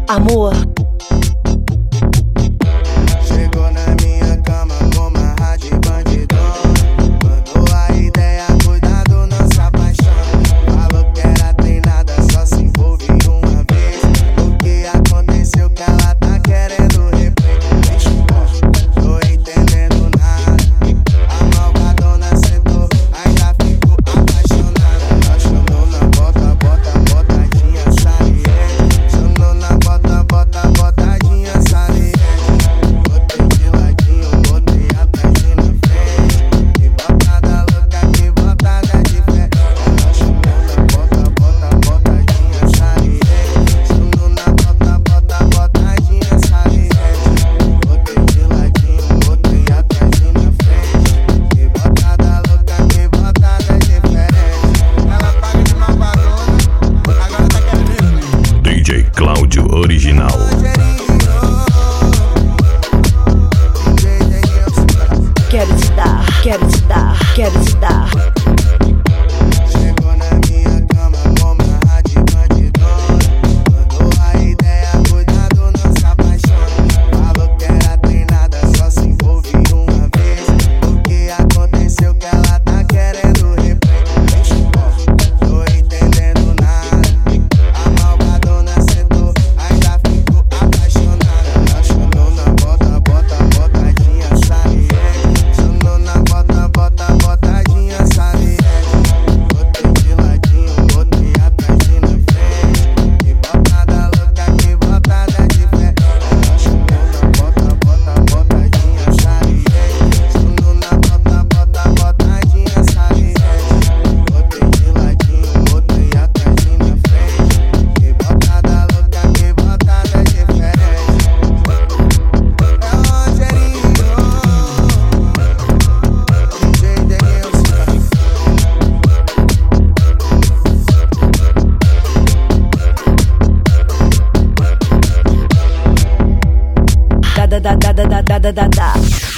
Amor. Chegou na minha cama com uma rádio bandidona. Mandou a ideia, cuidado, não se apaixone. Falou que era treinada, só se envolve uma vez. O que aconteceu que ela tá querendo replay? Tô entendendo nada. A malvadona sentou, ainda ficou apaixonada. Ela chamou na bota, bota, botadinha saliente. Chamou na bota, bota, botadinha saliente. Botei de ladinho, botei atrás e na frente. Que botada louca, que botada diferente. Ela chamou na bota, bota, botadinha saliente. Chamou na bota, bota, botadinha saliente. Botei de ladinho, botei atrás e na frente. Que botada louca, que botada diferente. Ela paga de malvadona, agora tá querendo. DJ Cláudio Original. Quero te dar, quero te dar, quero te dar. Chegou na minha cama com uma rádio bandidona. Mandou a ideia, cuidado, não se apaixone. Falou que era treinada, só se envolve uma vez. O que aconteceu que ela tá querendo replay? Tô entendendo nada. A malvadona sentou, ainda ficou apaixonada. Ela chamou na bota, bota, botadinha saliente. Chamou na bota, bota, botadinha saliente. Botei de ladinho, botei atrás e na frente. Que botada louca, que botada diferente. Ela chamou na bota, bota, botadinha saliente. Chamou na bota, bota, botadinha saliente. Botei de ladinho, botei atrás e na frente. Que botada louca, que botada diferente. É o Rogerinho, DJ Denilson. Da da da da da da da da da.